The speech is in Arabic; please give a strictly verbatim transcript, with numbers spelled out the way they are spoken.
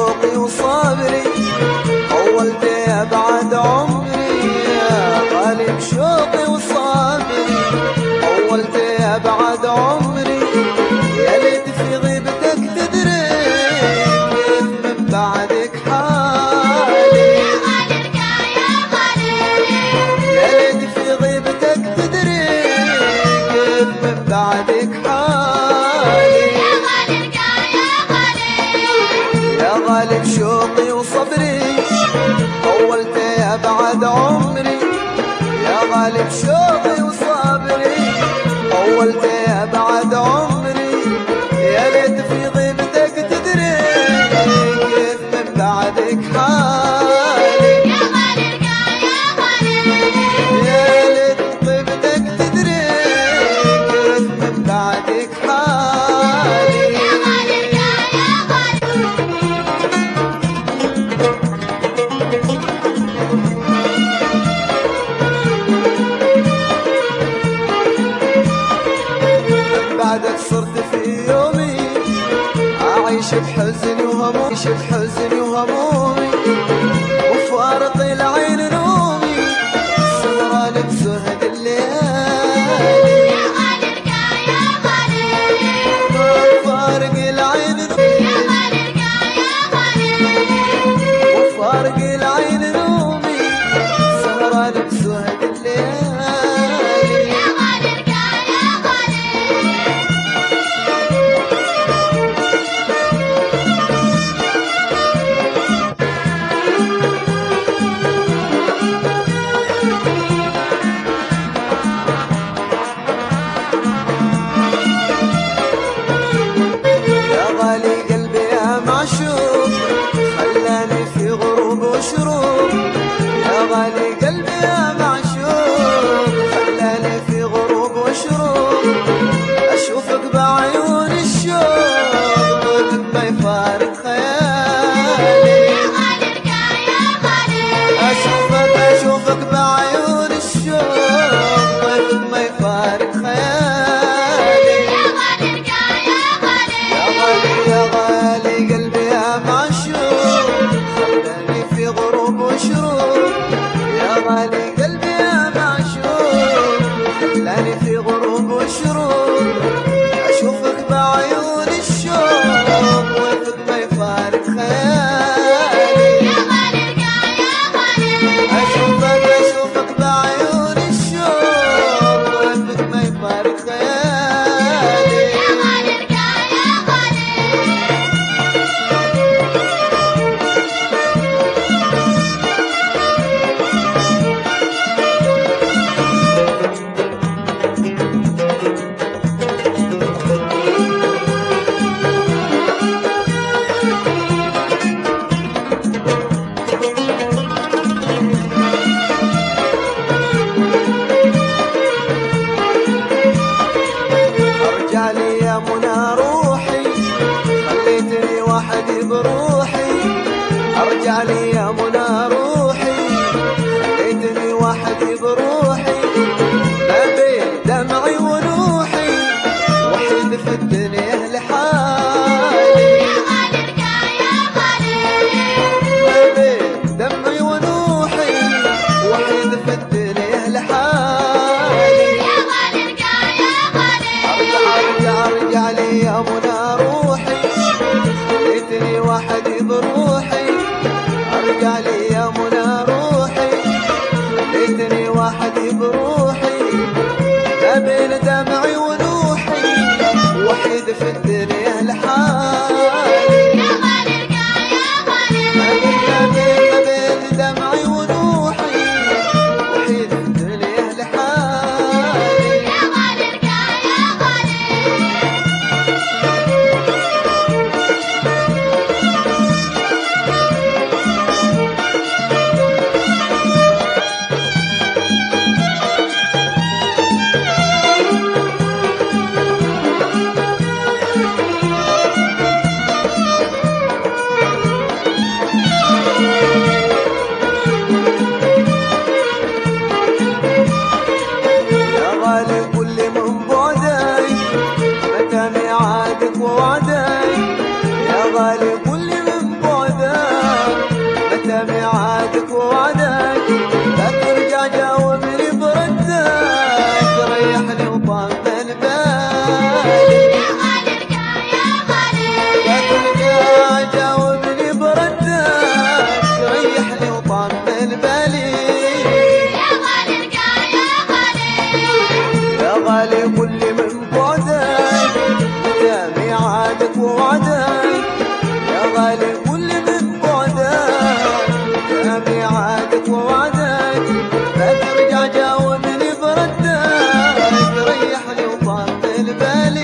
شوقي وصبري طولت أبعد عمري، يا غالب شوقي وصبري طولت أبعد عمري، يا ليت في غيبتك تدري كيف من بعدك حالي، يا غالب يا غالب يا ليت في غيبتك تدري كيف من بعدك حالي، يا غالب يا غالب يا غالب شوقي وصبري طولت أبعد عمري، يا غالب شوقي وصبري طولت أبعد عمري، يا ليت في غيبتك تدري كيف من بعدك حالي، يا غالب يا غالب يا ليت غيبتك تدري كيف من بعدك حالي. يا غالب يا غالب بعدك صرت في يومي أعيش بحزني وهمومي، أعيش بحزني وهمومي وفارق العين نومي سهران بسهد الليالي، يا غالب يا غالب وفارق العين نومي يا غالب يا غالب وفارق العين نومي سهران بسهد الليالي، يا غالب يا غالب يا غالي قلبي يا معشوق خلاني في غروب وشروق، يا غالي قلبي يا معشوق خلاني في غروب وشروق، أشوفك بعيون الشوق طيبك ما يفارق خيالي، يا غالب يا غالب أشوفك أشوفك بعيون الشوق طيبك ما يفارق خيالي، يا غالب يا غالب يا غالي يا غالي قلبي يا معشوق خلاني في غروب وشروق، يا غالي قلبي يا معشوق خلاني في غروب وشروق، أشوفك بعيون الشوق وفك ما يفارق خيالي، يا غالب يا غالب أشوفك أشوفك بعيون الشوق وفك ما يفارق خيالي. يا غالب يا غالب ارجع لي يا منى روحي خليتني وحدي بروحي، ارجع لي يا منى روحي خليتني وحدي بروحي، ما بين دمعي ونوحي وحيد في الدنيا لحالي، يا غالب يا غالب ما بين دمعي ونوحي وحيد في الدنيا لحالي، يا غالب يا غالب ارجع ارجع ارجع لي يا منى روحي خليتني وحدي بروحي، ارجع لي يا منى روحي خليتني وحدي بروحي، ما بين دمعي ونوحي وحيد في الدنيا لحالي، يا غالب يا غالب ما بين ما بين ما بين دمعي ونوحي وحيد في الدنيا لحالي. يا غالب يا غالب وعدك يا غالي كل من بعدك ميعادك ووعدك يا غالي كل من بعدك يا ميعادك ووعدك لا ترجع جاوبني بردك ريحني وطمن بالي